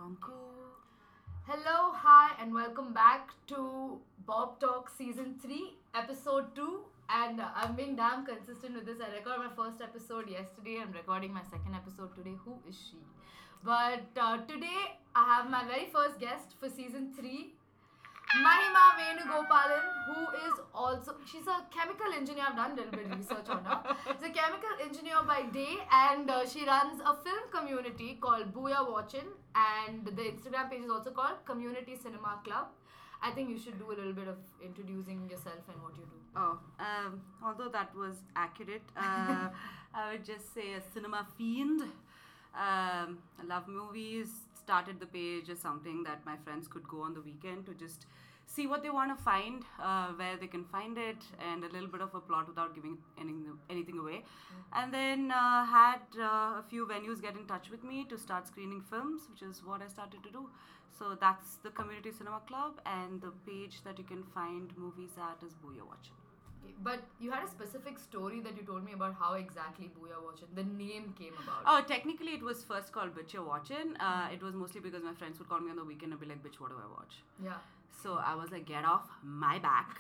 Ronco. Hello, hi, and welcome back to Bob Talk Season 3, Episode 2. And I'm being damn consistent with this. I recorded my first episode yesterday. I'm recording my second episode today. Who is she? But today, I have my very first guest for Season 3, Mahima Venugopalan, who is also, she's a chemical engineer. I've done a little bit of research on her. She's a chemical engineer by day, and she runs a film community called Booyah Watchin, and the Instagram page is also called Community Cinema Club. I think you should do a little bit of introducing yourself and what you do. Oh, although that was accurate, I would just say a cinema fiend. I love movies. Started the page as something that my friends could go on the weekend to just see what they want to find, where they can find it, and a little bit of a plot without giving anything away. And then had a few venues get in touch with me to start screening films, which is what I started to do. So that's the Community Cinema Club, and the page that you can find movies at is Booyah Watchin. But you had a specific story that you told me about how exactly Booyah Watchin, the name came about. Oh, technically it was first called Bitch You're Watchin'. It was mostly because my friends would call me on the weekend and be like, bitch, what do I watch? Yeah. So I was like, get off my back.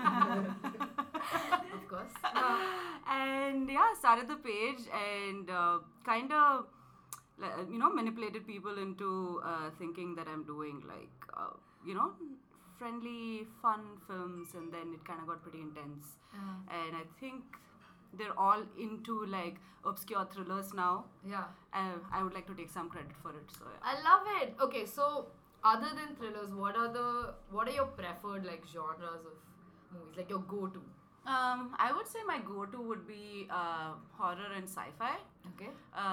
Of course. And yeah, started the page and kind of, manipulated people into thinking that I'm doing friendly, fun films, and then it kind of got pretty intense. And I think they're all into like obscure thrillers now. Yeah. I would like to take some credit for it. So yeah. I love it. Okay, so other than thrillers, what are your preferred like genres of movies? Like your go-to? I would say my go-to would be horror and sci-fi. Okay.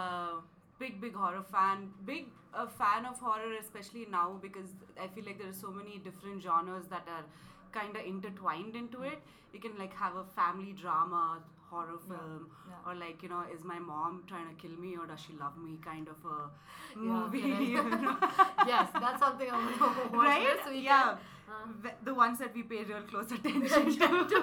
Big horror fan. Big fan of horror, especially now, because I feel like there are so many different genres that are kind of intertwined into it. You can like have a family drama horror film, or like, is my mom trying to kill me or does she love me kind of a movie. Yes, that's something I want to watch. Right? This weekend. Yeah. The ones that we pay real close attention to.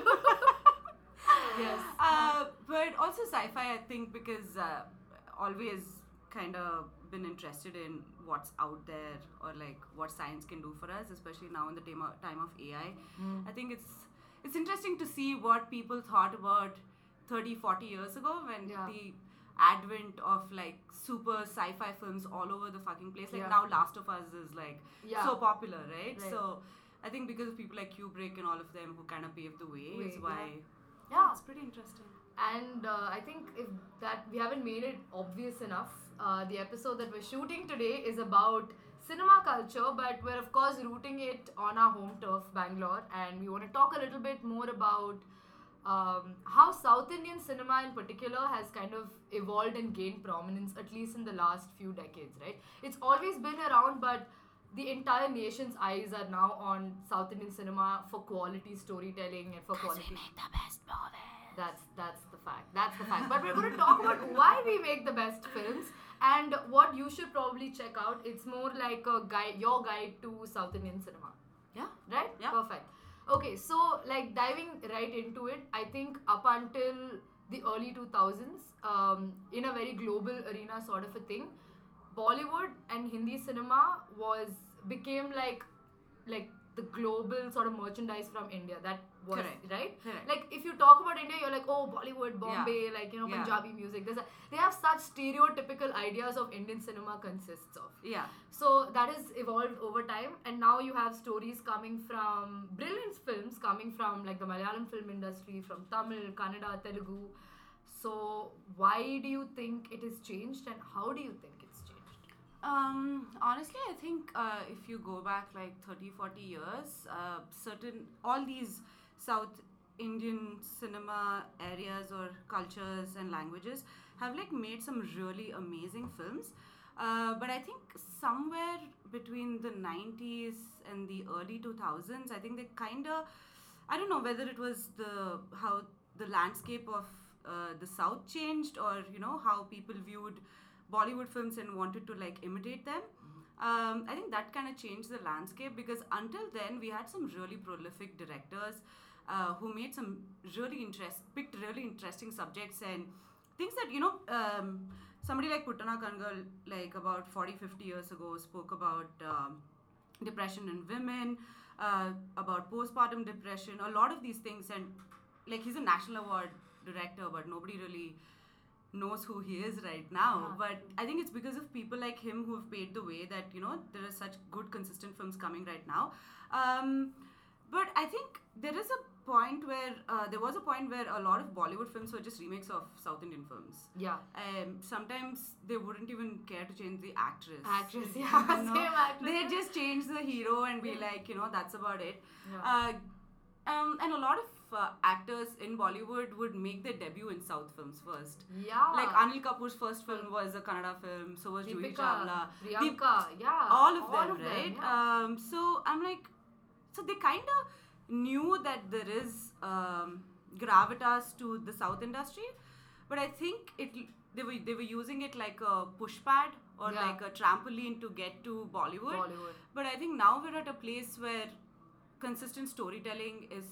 Yes. But also sci-fi, I think, because always kind of been interested in what's out there or like what science can do for us, especially now in the time of AI. I think it's interesting to see what people thought about 30-40 years ago when the advent of like super sci-fi films all over the fucking place. Like now Last of Us is like so popular, right? So I think because of people like Kubrick and all of them who kind of paved the way is why it's pretty interesting. And I think if that we haven't made it obvious enough, the episode that we're shooting today is about cinema culture, but we're of course rooting it on our home turf, Bangalore, and we want to talk a little bit more about how South Indian cinema in particular has kind of evolved and gained prominence, at least in the last few decades, right? It's always been around, but the entire nation's eyes are now on South Indian cinema for quality storytelling and for quality. We make the best movies. That's the fact. That's the fact. But we're going to talk about why we make the best films and what you should probably check out. It's more like a guide, your guide to South Indian cinema. Yeah. Right? Yeah. Perfect. Okay, so like diving right into it, I think up until the early 2000s, in a very global arena sort of a thing, Bollywood and Hindi cinema became like the global sort of merchandise from India. That was right. Correct. Like if you talk about India, you're like, oh, Bollywood, Bombay, Punjabi music. They have such stereotypical ideas of Indian cinema consists of. Yeah. So that has evolved over time, and now you have stories coming from brilliant films coming from like the Malayalam film industry, from Tamil, Kannada, Telugu. So why do you think it has changed, and how do you think it's changed? Honestly, I think if you go back like 30-40 years, all these South Indian cinema areas or cultures and languages have like made some really amazing films. But I think somewhere between the 90s and the early 2000s, I think they kind of, I don't know whether it was how the landscape of the South changed, or how people viewed Bollywood films and wanted to like imitate them. I think that kind of changed the landscape, because until then we had some really prolific directors who made some picked really interesting subjects and things that somebody like Puttana Kangal, like about 40-50 years ago, spoke about depression in women, about postpartum depression, a lot of these things. And like, he's a national award director, but nobody really knows who he is right now. But I think it's because of people like him who have paved the way that, you know, there are such good, consistent films coming right now. But I think there was a point where a lot of Bollywood films were just remakes of South Indian films. Yeah. Sometimes they wouldn't even care to change the actress. Yeah. Same actress. They just change the hero and be like, you know, that's about it. Yeah. And a lot of actors in Bollywood would make their debut in South films first. Yeah. Like Anil Kapoor's first film was a Kannada film, so was Juhi Chawla. Priyanka, yeah. All of them, right? Yeah. So I'm like, so they kind of knew that there is gravitas to the South industry, but I think they were using it like a push pad or like a trampoline to get to Bollywood. But I think now we're at a place where consistent storytelling is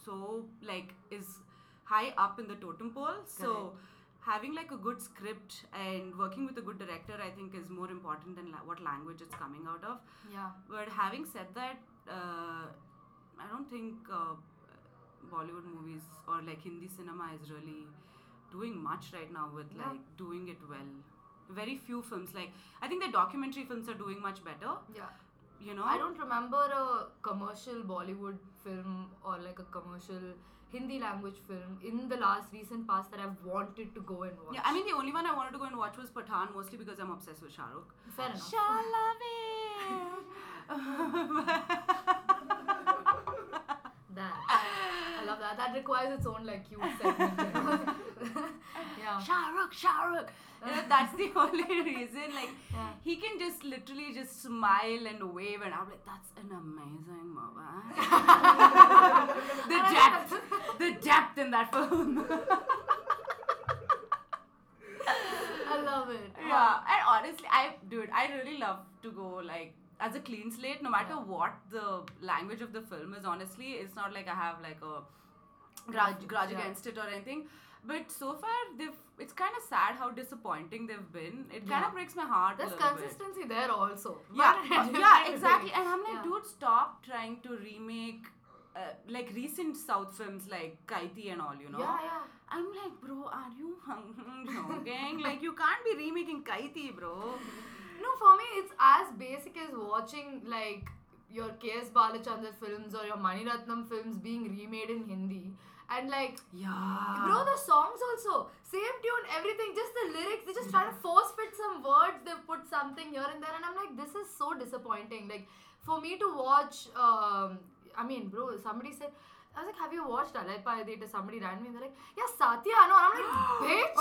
high up in the totem pole. So having like a good script and working with a good director, I think, is more important than what language it's coming out of. Yeah. But having said that, I don't think Bollywood movies or like Hindi cinema is really doing much right now with like doing it well. Very few films. Like, I think the documentary films are doing much better. Yeah. You know? I don't remember a commercial Bollywood film or like a commercial Hindi language film in the recent past that I've wanted to go and watch. Yeah, I mean, the only one I wanted to go and watch was Pathaan, mostly because I'm obsessed with Shah Rukh. Fair enough. That. I love that. That requires its own like cute segment. Yeah. Shah Rukh. That's the only reason. Like, he can just literally just smile and wave, and I'm like, that's an amazing movie. the depth in that film. I love it. Yeah, and honestly, I really love to go like as a clean slate, no matter what the language of the film is. Honestly, it's not like I have like a grudge against it or anything. But so far, it's kind of sad how disappointing they've been. It kind of breaks my heart. There's consistency there also. Yeah, exactly. And I'm like, dude, stop trying to remake like recent South films like Kaiti and all, you know. Yeah. I'm like, bro, are you joking? Like, you can't be remaking Kaiti, bro. No, for me, it's as basic as watching like your K.S. Balachandran films or your Mani Ratnam films being remade in Hindi. And like, bro, the songs also, same tune, everything, just the lyrics, they just try to force fit some words, they put something here and there, and I'm like, this is so disappointing. Like, for me to watch, I mean, bro, somebody said, I was like, have you watched Alai Paidita? Somebody ran me and they're like, yeah, Satya, no. And I'm like, bitch.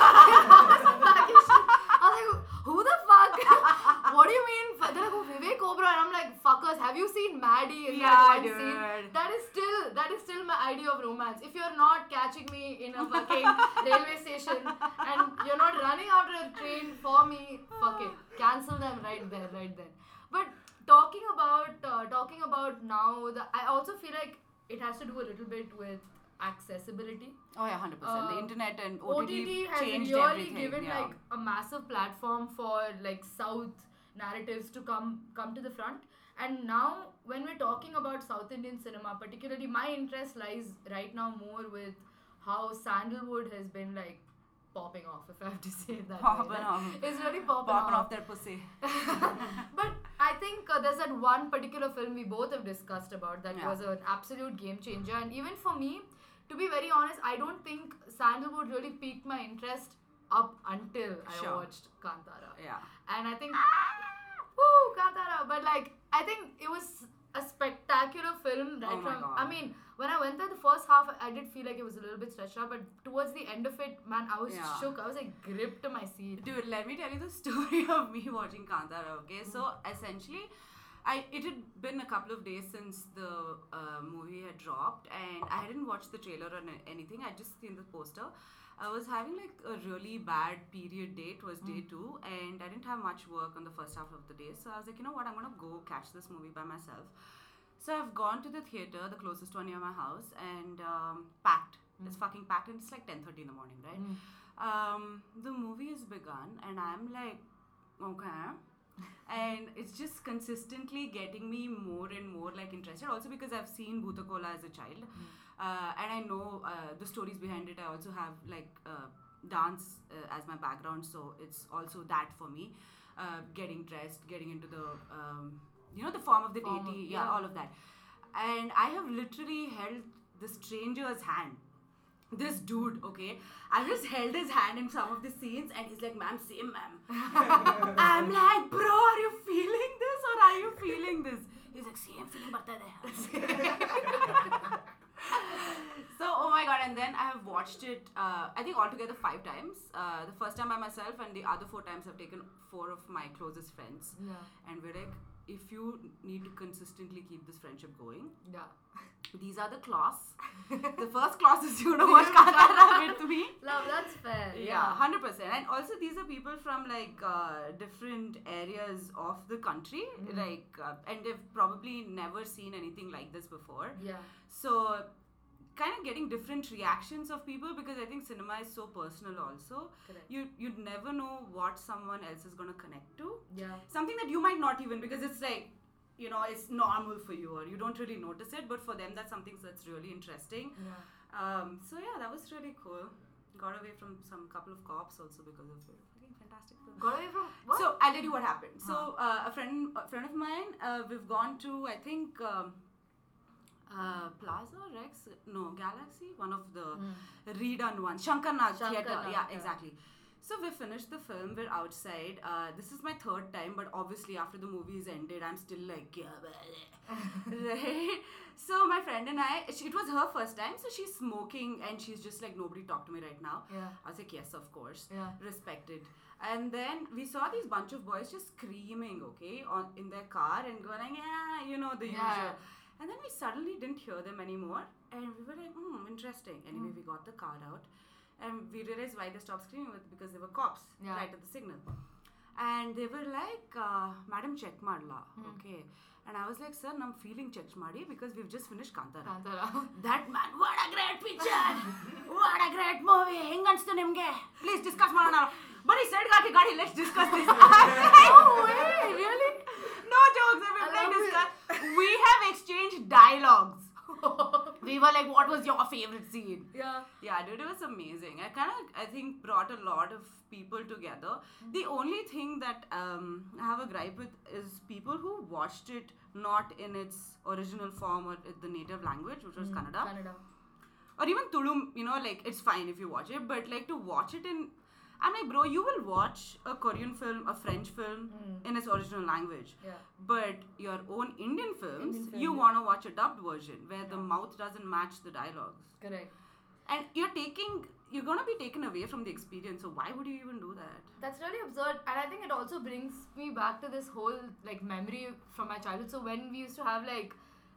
I was like, who the fuck? What do you mean? They're like, oh, Vivek Oberoi. And I'm like, fuckers, have you seen Maddie in that one scene? That is still my idea of romance. If you're not catching me in a fucking railway station and you're not running after a train for me, fuck it. Cancel them right there. But talking about now, I also feel like it has to do a little bit with accessibility. Oh yeah, 100%. The internet and OTT has changed really everything. given like a massive platform for like South narratives to come to the front. And now when we're talking about South Indian cinema, particularly my interest lies right now more with how Sandalwood has been like popping off, if I have to say it that way. It's really popping off their pussy. But I think there's that one particular film we both have discussed about that was an absolute game changer. And even for me, to be very honest, I don't think Sandalwood really piqued my interest up until I watched Kantara. Yeah. And I think, woo, Kantara. But like, I think it was a spectacular film right from, I mean, when I went there the first half, I did feel like it was a little bit stretched out, but towards the end of it, man, I was shook. I was like gripped to my seat. Dude, let me tell you the story of me watching Kantara, okay? So essentially, it had been a couple of days since the movie had dropped, and I hadn't watched the trailer or anything. I'd just seen the poster. I was having like a really bad period day. It was day 2, and I didn't have much work on the first half of the day. So I was like, you know what, I'm gonna go catch this movie by myself. So I've gone to the theater, the closest one near my house, and packed. It's fucking packed, and it's like 10:30 in the morning, right? The movie has begun, and I'm like, okay. And it's just consistently getting me more and more like interested. Also because I've seen Bhutakola as a child, and I know the stories behind it. I also have like dance as my background, so it's also that for me. Getting dressed, getting into the the form of the deity, all of that. And I have literally held the stranger's hand. This dude, okay, I just held his hand in some of the scenes, and he's like, "Ma'am, same, ma'am." I'm like, "Bro, are you feeling this or are you feeling this?" He's like, "Same feeling, but So, oh my god, and then I have watched it, I think altogether 5 times. The first time by myself, and the other 4 times I've taken 4 of my closest friends. Yeah. And we're like, if you need to consistently keep this friendship going, Yeah. these are the claws. The first class is you to watch Kantara with me. Love, that's fair. Yeah, 100%. And also these are people from like different areas of the country, like, and they've probably never seen anything like this before. Yeah. So kind of getting different reactions of people, because I think cinema is so personal also. Correct. You'd never know what someone else is going to connect to. Yeah. Something that you might not even, because it's like, it's normal for you or you don't really notice it, but for them that's something that's really interesting. Yeah. So yeah, that was really cool. Got away from some couple of cops also because of it. Fucking fantastic film. Got away from what? So I'll tell you what happened. So a friend of mine, we've gone to, I think, Plaza Rex, no, Galaxy, one of the redone ones, Shankar Nag Theatre. Yeah, exactly. So we finished the film, we're outside. This is my 3rd time, but obviously after the movie's ended, I'm still like, right? So my friend and I, it was her first time, so she's smoking and she's just like, nobody talk to me right now. Yeah. I was like, yes, of course. Yeah. Respected. And then we saw these bunch of boys just screaming, okay, in their car and going, the usual. And then we suddenly didn't hear them anymore, and we were like, interesting. Anyway, we got the car out, and we realized why they stopped screaming, because they were cops right at the signal. And they were like, "Madam, check madla, okay." And I was like, "Sir, I'm feeling check madi because we've just finished Kantara." That man, what a great picture! What a great movie! Hinganstu nimge. Please discuss madana. But he said, "Gadi, let's discuss this." No way, really? No jokes. We have exchanged dialogues. We were like, "What was your favorite scene?" Yeah, dude, it was amazing. I think brought a lot of people together. The only thing that I have a gripe with is people who watched it not in its original form or the native language, which was Kannada. Or even Tulum, like, it's fine if you watch it, but like to watch it in... I'm like, bro, you will watch a Korean film, a French film in its original language. Yeah. But your own Indian films, you want to watch a dubbed version where the mouth doesn't match the dialogues. Correct. And you're going to be taken away from the experience. So why would you even do that? That's really absurd. And I think it also brings me back to this whole like memory from my childhood. So when we used to have like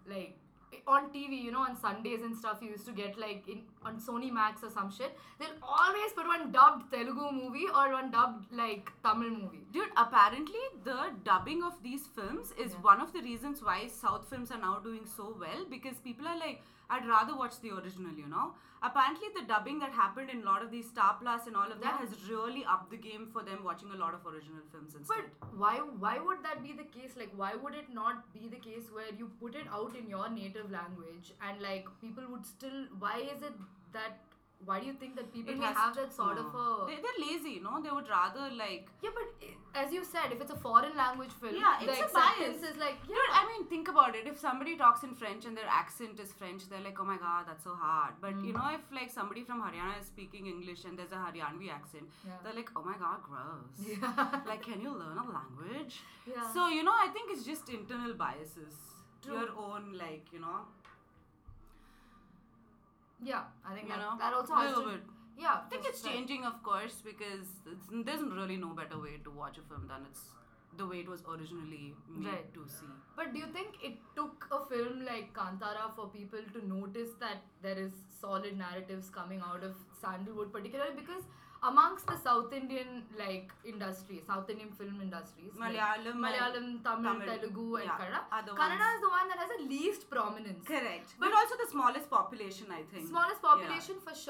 on TV, on Sundays and stuff, you used to get like on Sony Max or some shit. They'll always put one dubbed Telugu movie or one dubbed like Tamil movie. Dude, apparently the dubbing of these films is one of the reasons why South films are now doing so well, because people are like, I'd rather watch the original, Apparently the dubbing that happened in a lot of these Star Plus and all of that has really upped the game for them watching a lot of original films instead. But why would that be the case? Like, why would it not be the case where you put it out in your native language and like people would still... Why is it that... Why do you think that people may have that sort of a... They're lazy, They would rather like... Yeah, but as you said, if it's a foreign language film, the acceptance is like... Yeah. Dude, I mean, think about it. If somebody talks in French and their accent is French, they're like, oh my god, that's so hard. But if like somebody from Haryana is speaking English and there's a Haryanvi accent, they're like, oh my god, gross. Yeah. Like, can you learn a language? Yeah. So, I think it's just internal biases. True. Your own, like, Yeah, I think that also has to... Bit. Yeah. I think it's changing, of course, because there's really no better way to watch a film than it's the way it was originally made to see. But do you think it took a film like Kantara for people to notice that there is solid narratives coming out of Sandalwood, particularly because amongst the South Indian industry, South Indian film industries, Malayalam, Tamil, Telugu, and Kannada is the one that has the least prominence. Correct. But also the smallest population, I think. Smallest population for sure.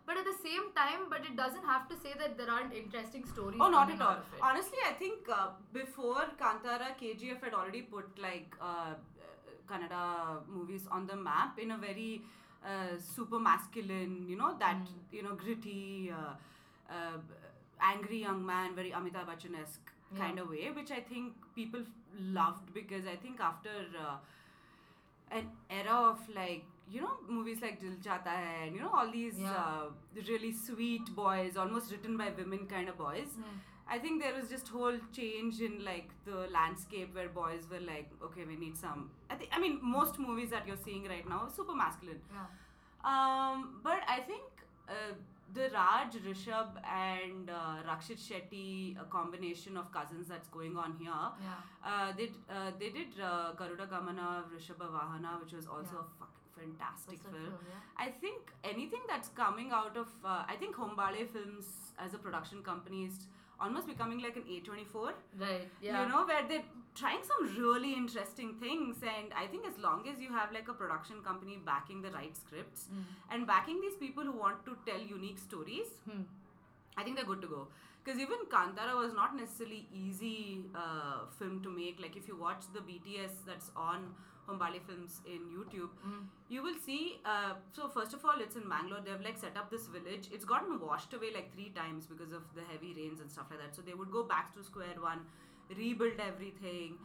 But at the same time, but it doesn't have to say that there aren't interesting stories. Oh, not coming at all. out of it. Honestly, I think before Kantara, KGF had already put like Kannada movies on the map in a very super masculine, gritty, angry young man, very Amitabh Bachchan-esque kind of way, which I think people loved because I think after an era of like, movies like Dil Chahta Hai and, all these really sweet boys, almost written by women kind of boys. I think there was just whole change in like the landscape where boys were like, okay, we need some. I mean, most movies that you're seeing right now are super masculine. Yeah. But I think the Raj, Rishabh and Rakshit Shetty, a combination of cousins that's going on here. They did Garuda Gamana, Rishabha Vahana, which was also a fucking fantastic film. I think anything that's coming out of, I think Hombale Films as a production company is almost becoming like an A24. Right, yeah. Where they're trying some really interesting things, and I think as long as you have like a production company backing the right scripts and backing these people who want to tell unique stories, I think they're good to go. Because even Kantara was not necessarily easy film to make. Like if you watch the BTS that's on Hombale Films in YouTube, you will see, so first of all, it's in Bangalore. They've like set up this village. It's gotten washed away like 3 times because of the heavy rains and stuff like that. So they would go back to square one, rebuild everything.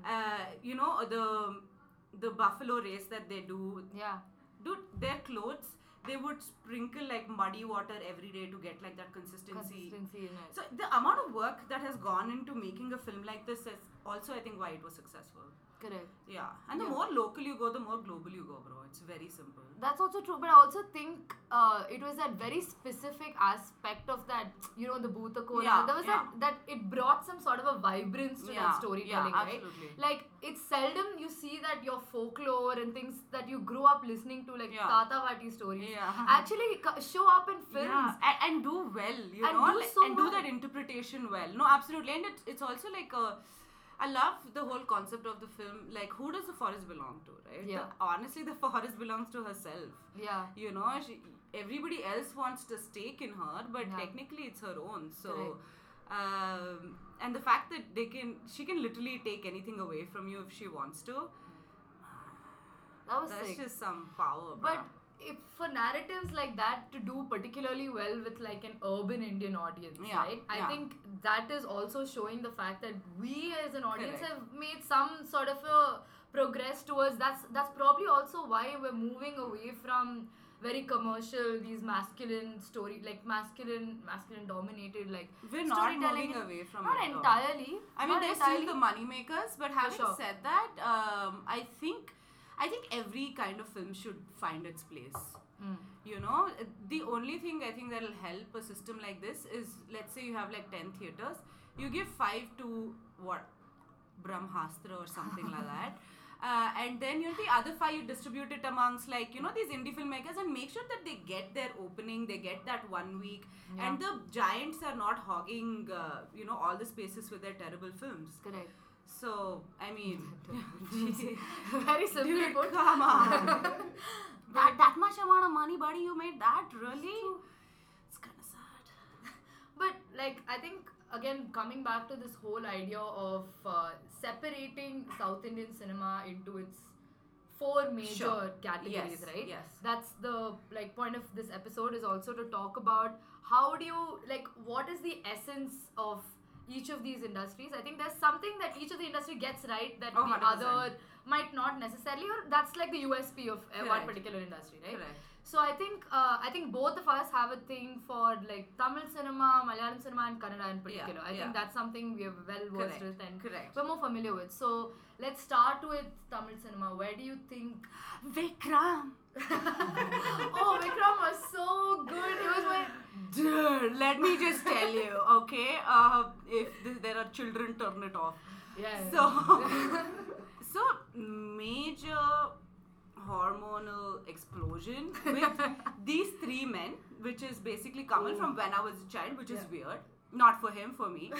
The buffalo race that they do. Yeah. Dude, their clothes, they would sprinkle like muddy water every day to get like that consistency in it. So the amount of work that has gone into making a film like this is also, I think, why it was successful. Correct. Yeah. And the more local you go, the more global you go, bro. It's very simple. That's also true, but I also think it was that very specific aspect of that, the Bhuta Kora. Yeah, there was that it brought some sort of a vibrance to that storytelling, right? Absolutely. Like, it's seldom you see that your folklore and things that you grew up listening to, like Tata Vati stories, actually show up in films. Yeah. And do well, do that interpretation well. No, absolutely. And it's also like I love the whole concept of the film. Like, who does the forest belong to, right? Yeah. Honestly, the forest belongs to herself. Yeah. Everybody else wants to stake in her, but technically it's her own. So, and the fact that she can literally take anything away from you if she wants to. That's sick. Just some power. But if for narratives like that to do particularly well with like an urban Indian audience, right? I think that is also showing the fact that we as an audience have made some sort of a progress towards that's probably also why we're moving away from very commercial, these masculine story, like masculine dominated, like we're not moving away from not it. Not entirely. I mean, they're still the money makers, but having said that, I think every kind of film should find its place. The only thing I think that will help a system like this is, let's say you have like 10 theatres, you give 5 to Brahmastra or something like that. And then the other 5 you distribute it amongst like these indie filmmakers and make sure that they get their opening, they get that 1 week, and the giants are not hogging all the spaces with their terrible films. Correct. So I mean, very simply put. Come on, that much amount of money, buddy, you made that really? It's kind of sad. But like, I think again, coming back to this whole idea of separating South Indian cinema into its 4 major categories, right? Yes. That's the like point of this episode, is also to talk about how do you what is the essence of each of these industries. I think there's something that each of the industry gets right that the 100%. other might not necessarily, or that's like the USP of one particular industry, right? Correct. So I think both of us have a thing for like Tamil cinema, Malayalam cinema and Kannada in particular. I think that's something we are well versed with and we're more familiar with. So let's start with Tamil cinema. Where do you think Vikram? Oh, Vikram was so good. It was my... Dude, let me just tell you, okay? If there are children, turn it off. Yeah. So major hormonal explosion with these 3 men, which is basically Kamal from when I was a child, which is weird. Not for him, for me.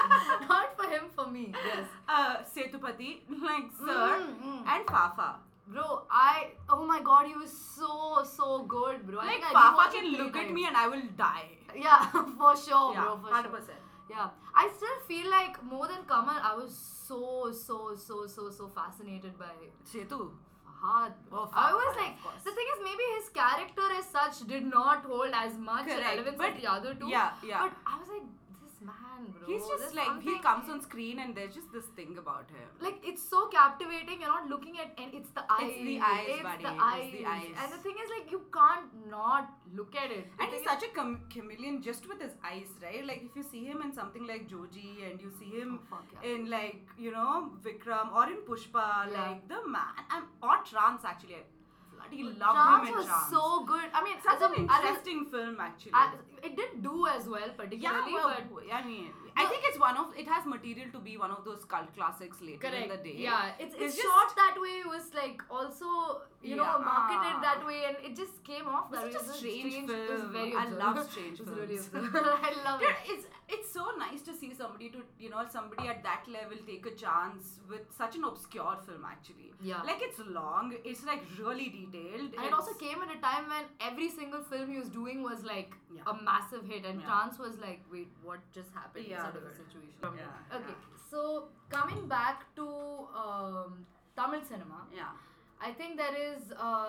Not for him, for me. Yes. Setupati, like Sir, and Fafa. Bro, oh my god, he was so good, bro. I Like think I Fafa rewatched it can 3 look at times. me and I will die. Yeah, for sure, Yeah, bro, for 100%. sure. Yeah, I still feel like more than Kamal, I was so fascinated by Setu. Fahad. Oh, I Fahad, was like, of course. the thing is, maybe his character as such did not hold as much Correct, relevance but as the other two. yeah. But I was like, this man, bro. He's just there's like, he something- comes on screen and there's just this thing about him. Like, it's so captivating. You're not looking at, and it's the eyes. It's the eyes, It's buddy. the It's eyes. the eyes. And the thing is, like, you can't not look at it. The And he's thing is- such a chameleon just with his eyes, right? Like, if you see him in something like Joji and you see him Oh, fuck yeah. in, like, you know, Vikram or in Pushpa, Yeah. like, the man, or Trance, actually. I bloody loved Trance him in was Trance. so good. I mean, Such as an a, interesting film, actually. it didn't do as well, yeah, particularly, well, but I mean, I think it has material to be one of those cult classics later in the day. Yeah, it's just- shot that way. It was like also marketed Yeah. that way, and it just came off that way. It was such a strange It was film. very I absurd. love strange It was really films. absurd. I love Dude, it. it's so nice to see somebody somebody at that level take a chance with such an obscure film actually. Yeah. Like it's long, it's like really detailed. And it also came at a time when every single film he was doing was like Yeah. a massive hit, and Yeah. Trance was like, wait, what just happened? Yeah, sort of a dude. situation. Yeah, Okay, yeah. so coming back to Tamil cinema, Yeah. I think there is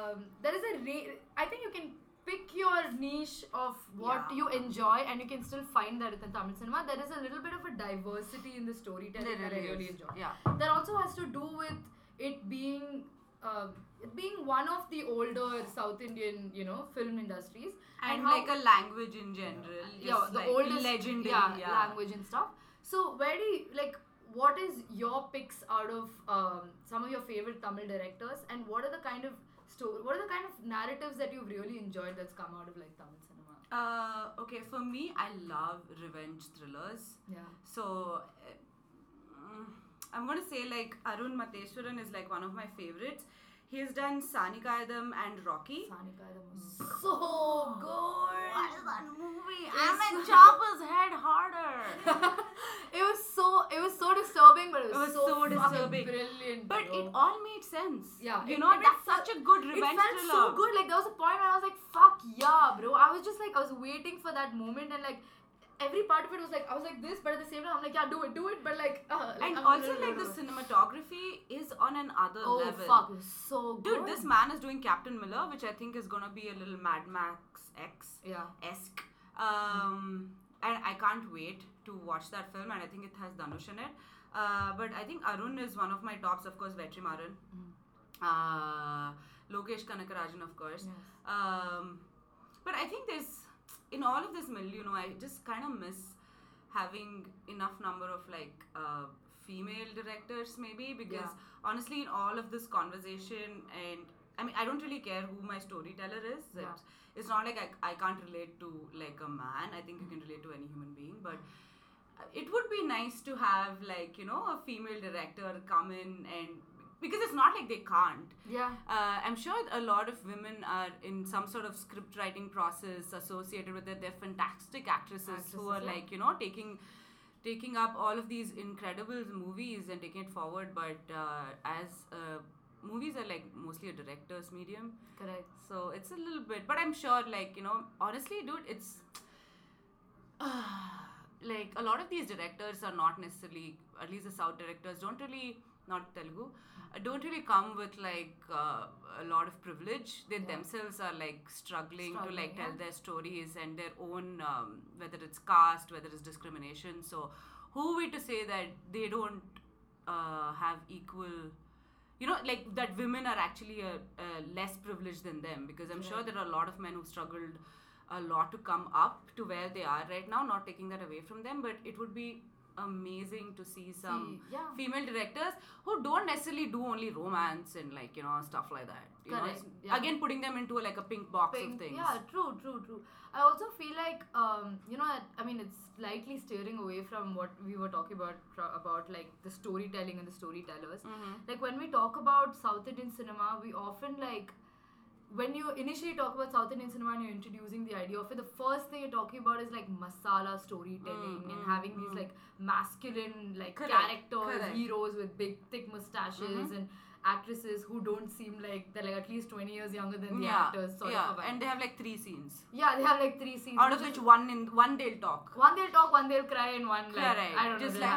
I think you can pick your niche of what Yeah. you enjoy, and you can still find that in Tamil cinema. There is a little bit of a diversity in the storytelling that I really enjoy. Yeah. That also has to do with it being one of the older South Indian, film industries, And how- like a language in general. yeah, the oldest legendary. Yeah. language and stuff. So where do you what is your picks out of some of your favorite Tamil directors, and what are the kind of narratives that you've really enjoyed that's come out of like Tamil cinema? Okay, for me, I love revenge thrillers. Yeah. So, I'm gonna say like Arun Mateswaran is like one of my favorites. He has done Sanikayadam and Rocky. Sanikayadam was so good. What is that movie? It's I'm like so- chop his head harder. It was so disturbing, but it was, It was so fucking disturbing. brilliant. But bro. it all made sense. Yeah, you it- know, it- that's that's such a good It revenge felt thriller. so good. Like there was a point where I was like, "Fuck yeah, bro!" I was just like, I was waiting for that moment, and like every part of it was like, I was like this, but at the same time, I'm like, "Yeah, do it." But like, And I'm also like the cinematography is on another oh level. fuck, it was so good. Dude, this man is doing Captain Miller, which I think is gonna be a little Mad Max X yeah. esque. And I can't wait to watch that film, and I think it has Dhanush in it. But I think Arun is one of my tops, of course, Vetrimaran. Lokesh Kanakarajan, of course. Yes. But I think there's, in all of this milieu, I just kind of miss having enough number of like female directors maybe, because honestly in all of this conversation, and I mean I don't really care who my storyteller is. Yeah. It's not like I can't relate to like a man. I think you can relate to any human being, but it would be nice to have like a female director come in, and because it's not like they can't. Yeah. I'm sure a lot of women are in some sort of script writing process associated with it. They're fantastic actresses who are yeah. like taking up all of these incredible movies and taking it forward. But as movies are like mostly a director's medium, Correct. so it's a little bit. But I'm sure like honestly, dude, it's like a lot of these directors are not necessarily, at least the South directors don't really, not Telugu, don't really come with like a lot of privilege. They themselves are like struggling to like tell their stories and their own, whether it's caste, whether it's discrimination. So who are we to say that they don't have equal, like that women are actually less privileged than them? Because I'm sure there are a lot of men who've struggled a lot to come up to where they are right now, not taking that away from them, but it would be amazing to see some female directors who don't necessarily do only romance and like stuff like that. Correct. It's, again, putting them into like a pink box of things. Yeah, true. I also feel like I mean it's slightly steering away from what we were talking about like the storytelling and the storytellers. Mm-hmm. Like when we talk about South Indian cinema, we often like when you initially talk about South Indian cinema and you're introducing the idea of it, the first thing you're talking about is like masala storytelling and having these like masculine like characters, Correct. heroes with big thick mustaches and actresses who don't seem like they're like at least 20 years younger than the actors. Sort of a vibe. And they have like 3 scenes. Yeah, they have like 3 scenes. Out of which one they'll talk. One they'll talk, one they'll cry, and one like Correct. I don't Just know.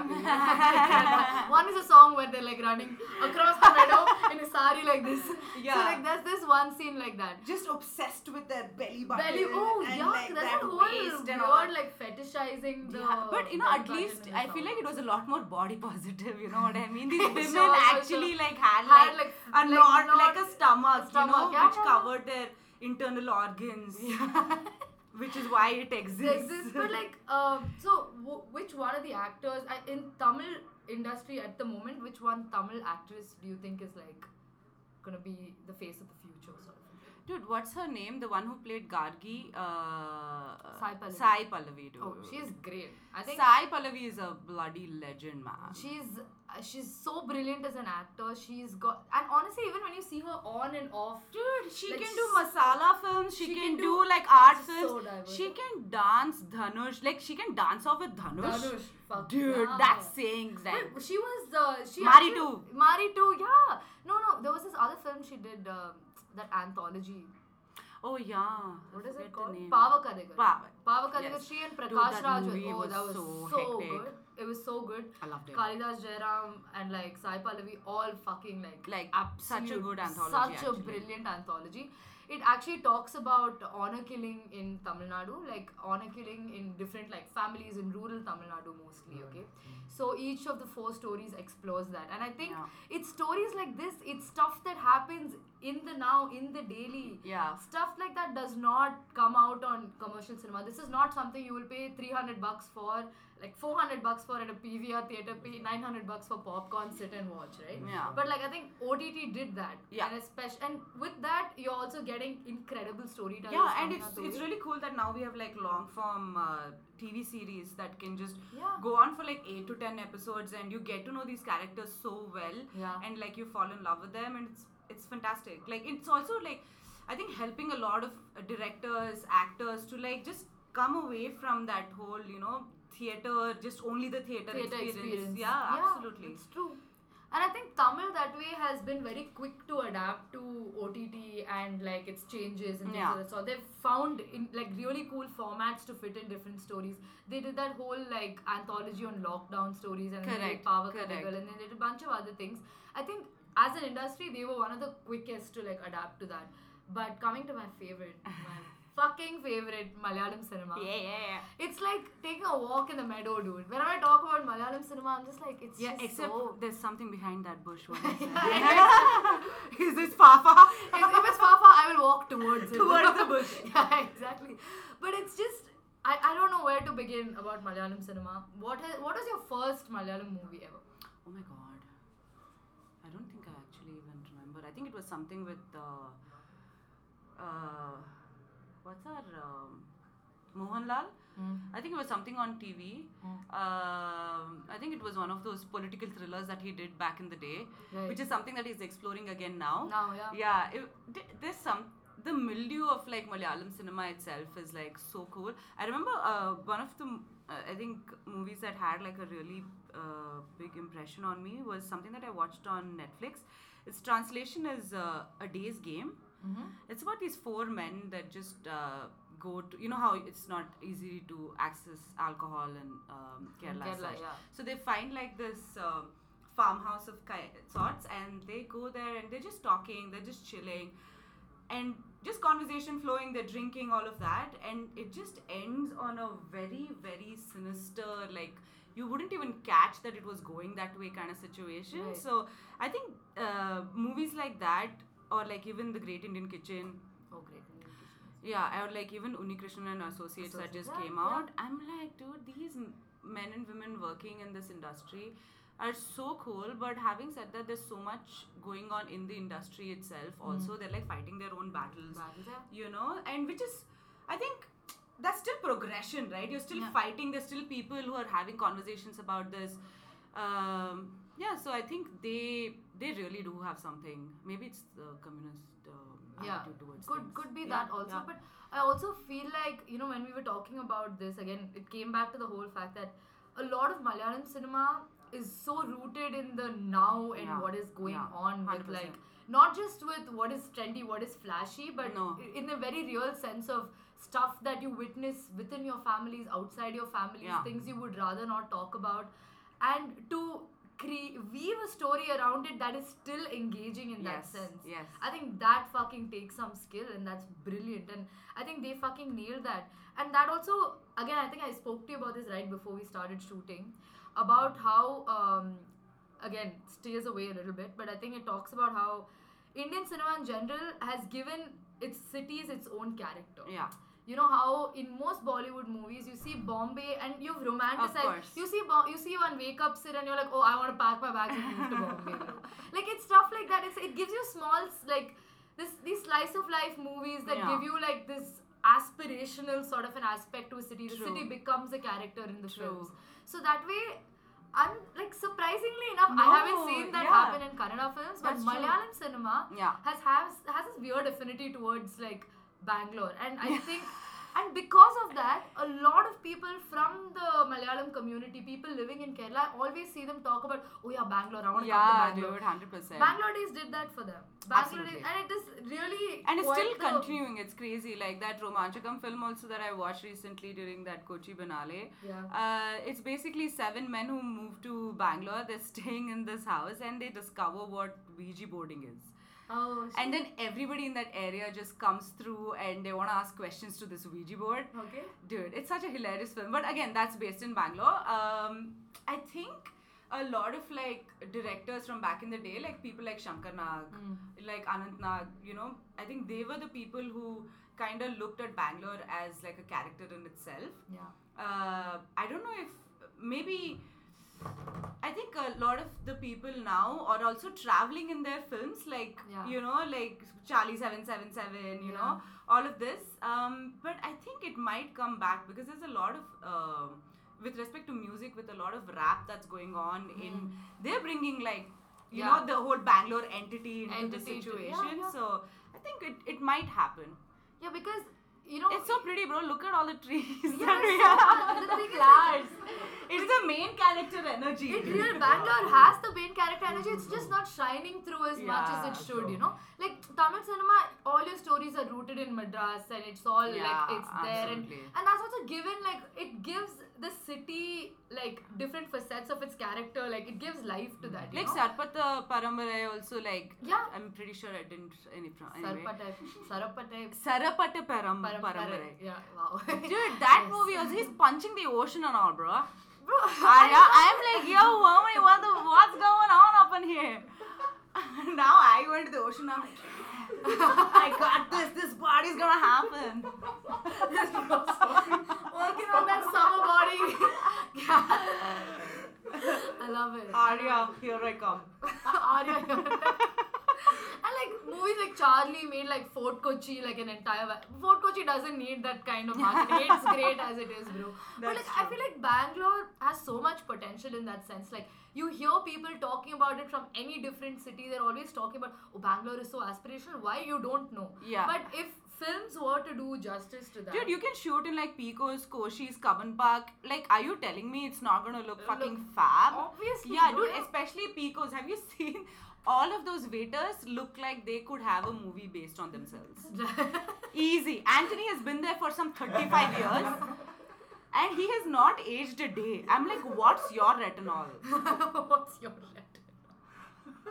like One is a song where they're like running across the meadow in a sari like this. Yeah. So like there's this one scene like that. Just obsessed with their belly button. Oh and yuck! like That's that a whole waist and all weird that. like fetishizing the. Yeah, but you know, belly at button least in the I feel song. like it was a lot more body positive. You know what I mean? These For women sure, for actually sure. like had Had, like like, a like, knot, like a stomach, you know, stomach, yeah, which yeah. covered their internal organs, which is why it exists. But like, so which one of the actors in Tamil industry at the moment? Which one Tamil actress do you think is like gonna be the face of the future? Sort of. Dude, what's her name? The one who played Gargi? Sai Pallavi. Sai Pallavi, dude. Oh, she's great. I think Sai Pallavi is a bloody legend, man. she's so brilliant as an actor. She's got, and honestly, even when you see her on and off, Dude, she like, can do masala films. She she can can do do like art so films. diverse. She can dance Dhanush. Like she can dance off with Dhanush. Dhanush, fuck Dude, yeah. that's saying like. But she was she Mari actually- too. Mari too, yeah. No, there was this other film she did, that anthology. Oh yeah. What I is forget it the called? name. Pavakadigal. Pav- Pavakadigal. yes. She and Dude, Prakash that Raj. movie Oh, was that was so so hectic. good. It was so good. I loved it. Kalidas Jairam and like Sai Pallavi, all fucking like such a absolute- good anthology. Such actually. a brilliant anthology. It actually talks about honor killing in Tamil Nadu, like honor killing in different like families in rural Tamil Nadu mostly. Okay, so each of the 4 stories explores that, and I think Yeah. it's stories like this. It's stuff that happens in the now, in the daily. Yeah. Stuff like that does not come out on commercial cinema. This is not something you will pay $300 for, like $400 for at a PVR theater, pay $900 for popcorn, sit and watch, right? Yeah. But like I think OTT did that. Yeah. And with that you're also getting incredible storytellers. Yeah, and coming up the it's way. really cool that now we have like long form TV series that can just Yeah. go on for like 8 to 10 episodes, and you get to know these characters so well, Yeah. and like you fall in love with them, and it's fantastic. Like it's also like I think helping a lot of directors, actors to like just come away from that whole theater, just only the theater experience. Yeah, absolutely. It's true. And I think Tamil that way has been very quick to adapt to OTT and like its changes and things Yeah. like that. So they've found in like really cool formats to fit in different stories. They did that whole like anthology on lockdown stories, and then they did Correct, Pavakadigal, correct. and then they did a bunch of other things. I think as an industry they were one of the quickest to like adapt to that. But coming to my favorite, my fucking favorite Malayalam cinema. Yeah. It's like taking a walk in the meadow, dude. Whenever I talk about Malayalam cinema, I'm just like, it's Yeah, just except so... there's something behind that bush. What is that? Is this Fafa? if it's Fafa, I will walk towards it. Towards the bush. Yeah, exactly. But it's just... I don't know where to begin about Malayalam cinema. What was your first Malayalam movie ever? Oh my god. I don't think I actually even remember. I think it was something with what's our Mohanlal? I think it was something on TV. I think it was one of those political thrillers that he did back in the day, Right. which is something that he's exploring again now. Now, yeah. Yeah, there's the milieu of like Malayalam cinema itself is like so cool. I remember one of the I think movies that had like a really big impression on me was something that I watched on Netflix. Its translation is A Day's Game. It's about these 4 men that just go to, you know how it's not easy to access alcohol in Kerala. Kerala, such. yeah. So they find like this farmhouse of sorts, and they go there and they're just talking, they're just chilling, and just conversation flowing, they're drinking, all of that, and it just ends on a very, very sinister, like you wouldn't even catch that it was going that way kind of situation. Right. So I think movies like that, or like even The Great Indian Kitchen, Oh, great. yeah, or like even Unikrishnan and Associates that just Yeah, came out. I'm like, dude, these men and women working in this industry are so cool. But having said that, there's so much going on in the industry itself. Also, they're like fighting their own battles, and which is, I think, that's still progression, right? You're still fighting. There's still people who are having conversations about this. Yeah, so I think they really do have something. Maybe it's the communist attitude towards things. Could be Yeah, that also, yeah. but I also feel like, you know, when we were talking about this again, it came back to the whole fact that a lot of Malayalam cinema is so rooted in the now and Yeah, what is going yeah, on with 100%. like not just with what is trendy, what is flashy, but No. in a very real sense of stuff that you witness within your families, outside your families, Yeah. things you would rather not talk about, and to weave a story around it that is still engaging in that Yes, sense. yes. I think that fucking takes some skill, and that's brilliant. And I think they fucking nailed that. And that also, again, I think I spoke to you about this right before we started shooting, about how, again, stays away a little bit, but I think it talks about how Indian cinema in general has given its cities its own character. Yeah. You know how in most Bollywood movies you see Bombay and you've romanticized. course. You see one wake up sit and you're like, oh, I want to pack my bags and move to Bombay, bro. Like it's stuff like that. It gives you small like these slice of life movies that Yeah. give you like this aspirational sort of an aspect to a city. The True. city becomes a character in the True. films. So that way, I'm like surprisingly enough, No, I haven't seen that yeah. happen in Kannada films, but That's true. Malayalam cinema Yeah. has this weird affinity towards like Bangalore, and I think, and because of that, a lot of people from the Malayalam community, people living in Kerala, I always see them talk about, oh yeah, Bangalore, I want to come to Yeah, Bangalore. dude, 100%. Bangalore Days did that for them. Bangalore Absolutely. Days, and it is really And it's quite still the- continuing. It's crazy. Like that Romanchakam film also that I watched recently during that Kochi Banale. Yeah. It's basically 7 men who move to Bangalore. They're staying in this house and they discover what Ouija boarding is. Oh, And then everybody in that area just comes through and they want to ask questions to this Ouija board. okay. Dude, it's such a hilarious film. But again, that's based in Bangalore. I think a lot of like directors from back in the day, like people like Shankar Nag, like Anant Nag, you know, I think they were the people who kind of looked at Bangalore as like a character in itself. Yeah. I don't know if maybe I think a lot of the people now are also traveling in their films, like Yeah. you know, like Charlie 777, you Yeah. know, all of this. But I think it might come back because there's a lot of with respect to music, with a lot of rap that's going on in. They're bringing like you Yeah. know the whole Bangalore entity into the Entity to- situation. yeah. So I think it might happen. Yeah, because you know It's so pretty, bro. Look at all the trees. Yeah, that we so have. much. The thing is, Flowers. It's the main character energy. it real Bangalore has the main character energy. It's just not shining through as much as Yeah, it should. true. You know, like Tamil cinema, all your stories are rooted in Madras, and it's all Yeah, like it's there, absolutely. and that's also given. Like it gives the city like different facets of its character. Like it gives life to that. You Like know? Sarpata Parambarai also like. Yeah. I'm pretty sure I didn't anyway. Sarapa type. Sarapata Parambarai. Yeah, wow. Dude, that Yes. movie also, he's punching the ocean and all, bro. Bro, I'm like, yo, homie, what's going on up in here? Now I went to the ocean, I'm like, I got this party's gonna happen. working on that summer body. I love it. Arya, here I come. Arya. And like movies like Charlie made like Fort Kochi like an entire. Fort Kochi doesn't need that kind of marketing. It's great as it is, bro. But That's like I true. feel like Bangalore has so much potential in that sense. Like you hear people talking about it from any different city. They're always talking about, oh, Bangalore is so aspirational. Why? You don't know. Yeah. But if films were to do justice to that, Dude, you can shoot in like Picos, Koshis, Kaban Park. Like, are you telling me it's not gonna look fucking fab? obviously, Yeah, bro, dude, yeah. especially Picos. Have you seen all of those waiters look like they could have a movie based on themselves? Easy. Anthony has been there for some 35 years and he has not aged a day. I'm like, what's your retinol? What's your retinol?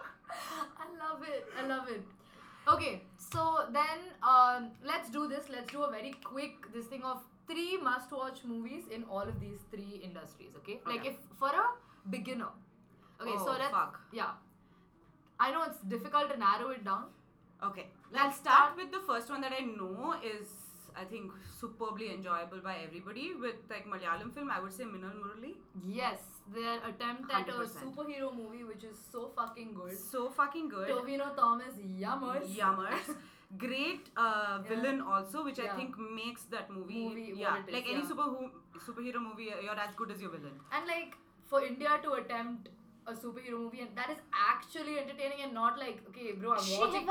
I love it. Okay, so then let's do this. Let's do a very quick this thing of 3 must-watch movies in all of these 3 industries. Okay, like Okay. if for a beginner. Okay, so Oh, let's fuck. yeah. I know it's difficult to narrow it down. Okay, let's start with the first one that I know is, I think, superbly enjoyable by everybody. With like Malayalam film, I would say Minal Murali. Yes, their attempt at a 100%. superhero movie which is so fucking good. So fucking good. Tovino Thomas, yummers. Yummers. Great villain also, which I Yeah. think makes that movie, Movie yeah, what it is, like any yeah. superhero movie, you're as good as your villain. And like for India to attempt a superhero movie and that is actually entertaining and not like, okay, bro, I'm watching.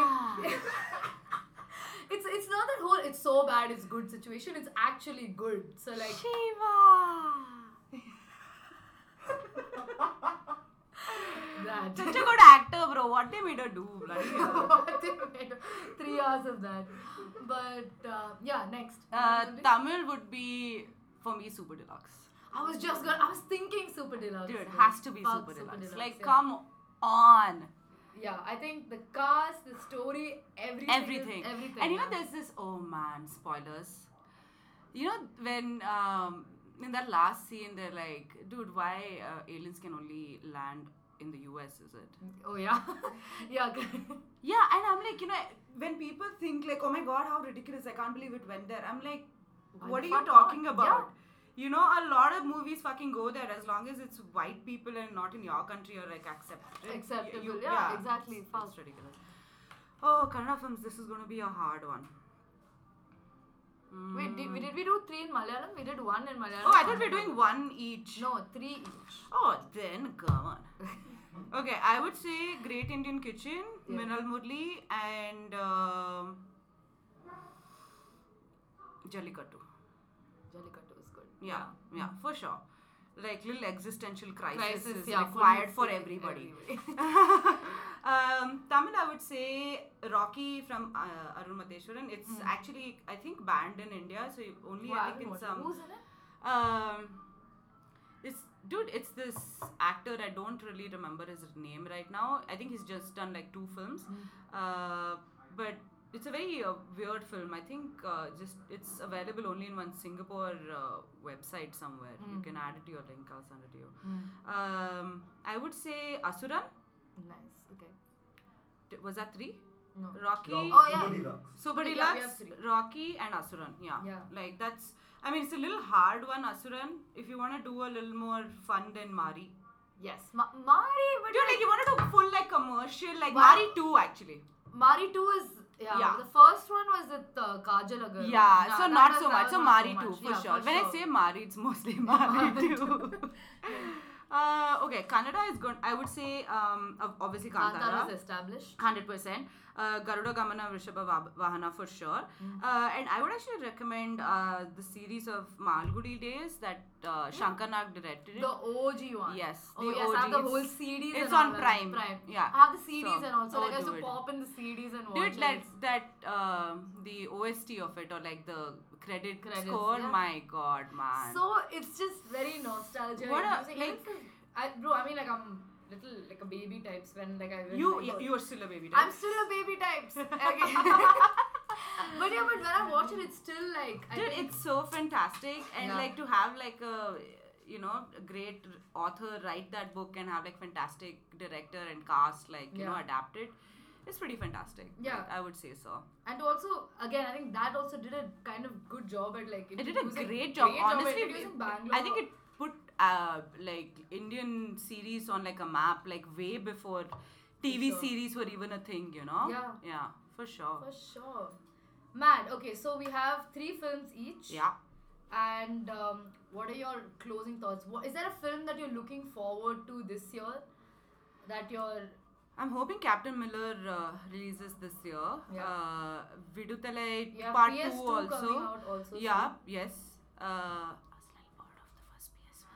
It's not that whole it's so bad it's good situation. It's actually good. So like that. Such a good actor, bro. What they made her do? Bloody hell. They made 3 hours of that. But yeah, next. Tamil would be for me Super Deluxe. I was thinking Super Deluxe. Dude, has to be Fuck Super Deluxe. Like, yeah. come on. Yeah, I think the cast, the story, everything. And you know, there's this, oh man, spoilers. You know, when in that last scene, they're like, dude, why aliens can only land in the US, is it? Oh, yeah. Yeah. Yeah, and I'm like, you know, when people think like, oh my god, how ridiculous, I can't believe it went there. I'm like, what are you talking about? Yeah. You know, a lot of movies fucking go there as long as it's white people and not in your country or like acceptable. Acceptable. Yeah, exactly. It's ridiculous. Oh, Kannada films, this is going to be a hard one. Wait, did we do 3 in Malayalam? We did 1 in Malayalam. Oh, I thought we were doing 1 each. No, 3 each. Oh, then come on. Okay, I would say Great Indian Kitchen, Yeah. Mrinal Murli, and Jallikattu. Jallikattu is good. Yeah, for sure. Like little existential crisis is yeah, required for fully everybody. Tamil, I would say Rocky from Arun Mateshwaran. It's actually, I think, banned in India, so only I think in some. Who's in it? It's this actor. I don't really remember his name right now. I think he's just done like 2 films, but it's a very weird film. I think it's available only in one Singapore website somewhere. You can add it to your link. I'll send it to you. I would say Asuran. Nice. Okay. Was that 3? No. Rocky. Oh, yeah. Super Yeah, we Deluxe, have 3. Rocky, and Asuran. Yeah. Like that's. I mean, it's a little hard one, Asuran. If you want to do a little more fun than Mari. Yes. Mari, but Dude, like you want to do full like commercial, like Wow. Mari 2 actually. Mari 2 is Yeah. The first one was with Kajal Agarwal. Yeah, so that not was- so that much. was So not Mari so 2 much. for Yeah, sure. for When I sure. say Mari, it's mostly Mari 2. Okay, Kannada is good. I would say obviously Kantara Kantara. is established. 100%. Garuda Gamana Vrishabha Vahana for sure. And I would actually recommend the series of Malgudi Days that Shankar Nag directed. The OG one. Yes. Oh the yes, OG. I have the whole It's- CDs. It's and all on that. Prime. Prime. Yeah. I have the CDs So- and also like I used to dude. pop in the CDs and watch Dude, it. that the OST of it or like the credits score, yeah. my god, man. So it's just very nostalgia. What a- inducing. like- Bro, I mean like I'm little like a baby types when like I you are still a baby. I'm still a baby types. Okay. But yeah, but when I watch it, it's still like I Dude, think it's so fantastic, and Yeah. like to have like a a great author write that book and have like fantastic director and cast like Yeah. adapt it. It's pretty fantastic. Yeah. Like, I would say so. and also again I think that also did a kind of good job at like It did a introducing- great job. Honestly, at introducing Bangalore. I think it put like Indian series on like a map like way before TV sure. series were even a thing. Yeah. Yeah, for sure. for sure. Man, okay, so we have 3 films each. Yeah. And what are your closing thoughts? Is there a film that you're looking forward to this year? That you're I'm hoping Captain Miller releases this year. Yeah. Viduthalai yeah, Part PS2 2 also. coming out also. Yeah, soon. yes. I was a little bored of the first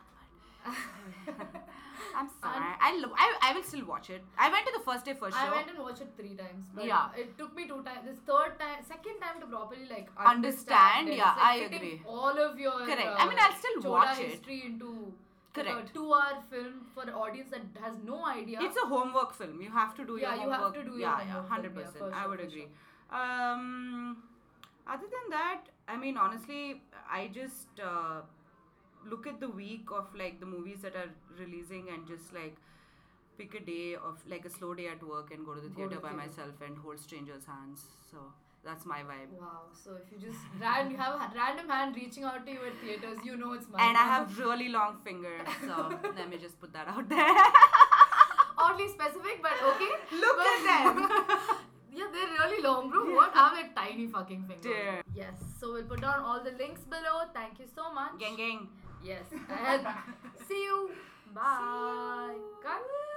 PS1, but I'm sorry. I will still watch it. I went to the first day for sure. I went and watched it 3 times. But Yeah. it took me 2 times. This second time to properly like Understand, it. yeah, It's like I fitting agree. all of your Correct. I mean, I'll still Chola watch it. history into Correct. like a 2-hour film for an audience that has no idea. It's a homework film. You have to do your Yeah, you homework. have to do your homework film, 100%. yeah, for I sure, would for agree. Other than that, I mean, honestly, I just look at the week of like the movies that are releasing and just like pick a day of like a slow day at work and go to the theater by myself and hold strangers' hands. So that's my vibe. Wow. So if you just you have a random hand reaching out to you at theaters, you know it's my And I have really long fingers, so let me just put that out there. oddly specific, but okay. Look at them. Yeah, they're really long, bro. What? I have like tiny fucking fingers. Dear. Yes. So we'll put down all the links below. Thank you so much. Gang gang. Yes. And see you Bye. you. Cut.